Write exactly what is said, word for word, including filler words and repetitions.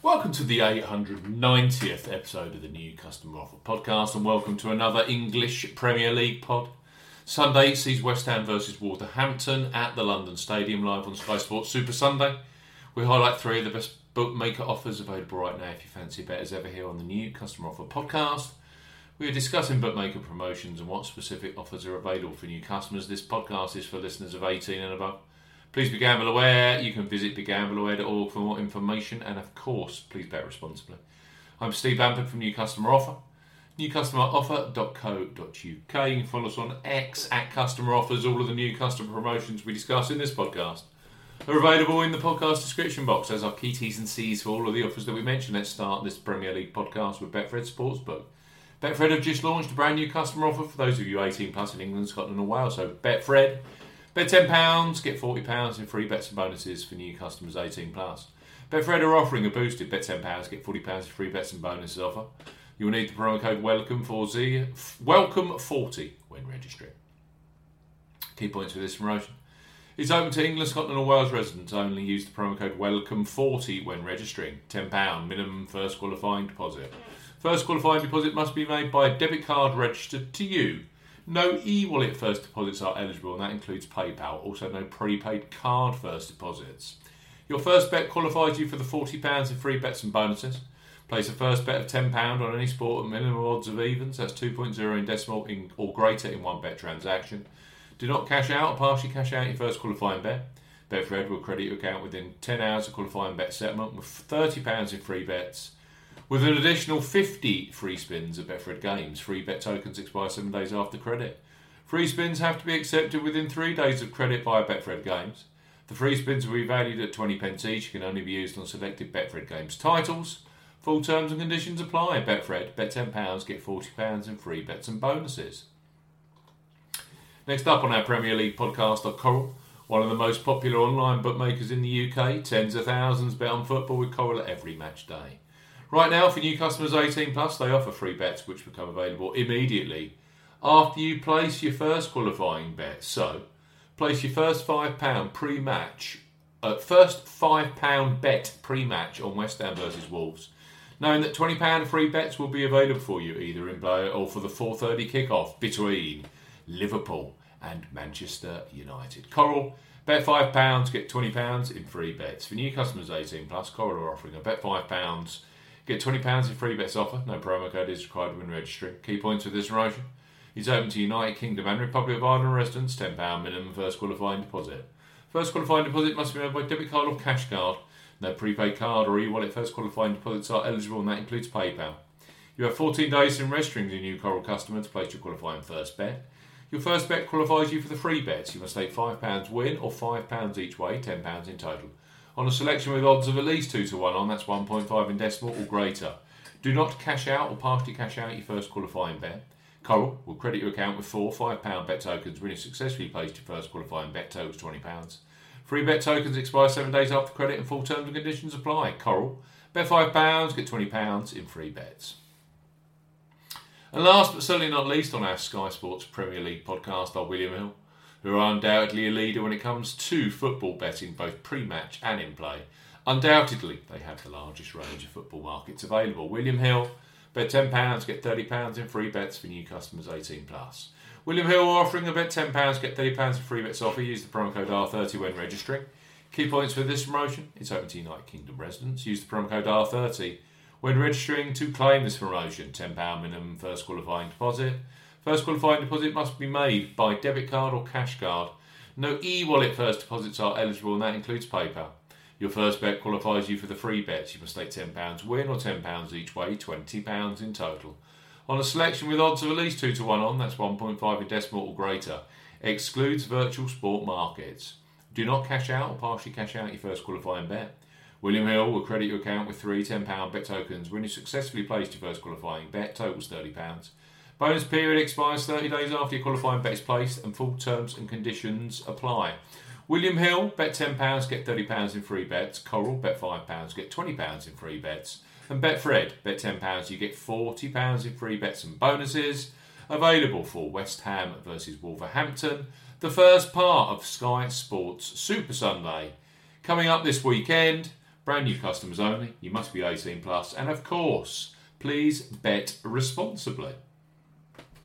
Welcome to the eight hundred ninetieth episode of the New Customer Offer podcast, and welcome to another English Premier League pod. Sunday sees West Ham versus Wolverhampton at the London Stadium, live on Sky Sports Super Sunday. We highlight three of the best bookmaker offers available right now if you fancy a bet as ever here on the New Customer Offer podcast. We are discussing bookmaker promotions and what specific offers are available for new customers. This podcast is for listeners of eighteen and above. Please be gamble aware. You can visit be gamble aware dot org for more information, and of course, please bet responsibly. I'm Steve Bamford from New Customer Offer, new customer offer dot co dot uk. You can follow us on X at Customer Offers. All of the new customer promotions we discuss in this podcast are available in the podcast description box, as are key T's and C's for all of the offers that we mentioned. Let's start this Premier League podcast with Betfred Sportsbook. Betfred have just launched a brand new customer offer for those of you eighteen plus in England, Scotland and Wales. So Betfred, bet ten pounds, get forty pounds in free bets and bonuses for new customers eighteen plus. Betfred are offering a boosted bet ten pounds, get forty pounds in free bets and bonuses offer. You will need the promo code welcome forty, welcome forty when registering. Key points for this promotion. It's open to England, Scotland or Wales residents only. Use the promo code welcome forty when registering. ten pounds minimum first qualifying deposit. First qualifying deposit must be made by a debit card registered to you. No e-wallet first deposits are eligible, and that includes PayPal. Also, no prepaid card first deposits. Your first bet qualifies you for the forty pounds in free bets and bonuses. Place a first bet of ten pounds on any sport at minimum odds of evens. That's two point oh in decimal in, or greater in one bet transaction. Do not cash out or partially cash out your first qualifying bet. Betfred will credit your account within ten hours of qualifying bet settlement with thirty pounds in free bets, with an additional fifty free spins at Betfred Games. Free bet tokens expire seven days after credit. Free spins have to be accepted within three days of credit via Betfred Games. The free spins will be valued at twenty pence each. Can only be used on selected Betfred Games titles. Full terms and conditions apply. Betfred, bet ten pounds, get forty pounds in free bets and bonuses. Next up on our Premier League podcast are Coral, one of the most popular online bookmakers in the U K. Tens of thousands bet on football with Coral every match day. Right now, for new customers eighteen plus, they offer free bets which become available immediately after you place your first qualifying bet. So, place your first five pounds pre-match, uh, first five pounds bet pre-match on West Ham versus Wolves, knowing that twenty pounds free bets will be available for you either in play or for the four thirty kickoff between Liverpool and Manchester United. Coral, bet five pounds, get twenty pounds in free bets. For new customers eighteen plus, Coral are offering a bet five pounds, get twenty pounds in free bets offer. No promo code is required when registering. Key points for this promotion. It's open to United Kingdom and Republic of Ireland residents. ten pounds minimum first qualifying deposit. First qualifying deposit must be made by debit card or cash card. No prepaid card or e-wallet first qualifying deposits are eligible, and that includes PayPal. You have fourteen days in registering as a new Coral customer to place your qualifying first bet. Your first bet qualifies you for the free bets. You must take five pounds win or five pounds each way, ten pounds in total, on a selection with odds of at least two to one on, that's one point five in decimal or greater. Do not cash out or partially cash out your first qualifying bet. Coral will credit your account with four five pounds bet tokens when you successfully placed your first qualifying bet, totals twenty pounds. Free bet tokens expire seven days after credit and full terms and conditions apply. Coral, bet five pounds, get twenty pounds in free bets. And last but certainly not least on our Sky Sports Premier League podcast are William Hill, who are undoubtedly a leader when it comes to football betting, both pre-match and in play. Undoubtedly, they have the largest range of football markets available. William Hill, bet ten pounds, get thirty pounds in free bets for new customers eighteen plus. William Hill are offering a bet ten pounds, get thirty pounds in free bets offer. Use the promo code R thirty when registering. Key points for this promotion. It's open to United Kingdom residents. Use the promo code R thirty when registering to claim this promotion. ten pounds minimum first qualifying deposit. First qualifying deposit must be made by debit card or cash card. No e-wallet first deposits are eligible, and that includes PayPal. Your first bet qualifies you for the free bets. You must take ten pounds win or ten pounds each way, twenty pounds in total, on a selection with odds of at least two to one on, that's one point five in decimal or greater. Excludes virtual sport markets. Do not cash out or partially cash out your first qualifying bet. William Hill will credit your account with three ten pounds bet tokens when you successfully placed your first qualifying bet, totals thirty pounds. Bonus period expires thirty days after your qualifying bet is placed, and full terms and conditions apply. William Hill, bet ten pounds, get thirty pounds in free bets. Coral, bet five pounds, get twenty pounds in free bets. And Betfred, bet ten pounds, you get forty pounds in free bets and bonuses. Available for West Ham versus Wolverhampton, the first part of Sky Sports Super Sunday. Coming up this weekend, brand new customers only. You must be eighteen plus, and of course, please bet responsibly.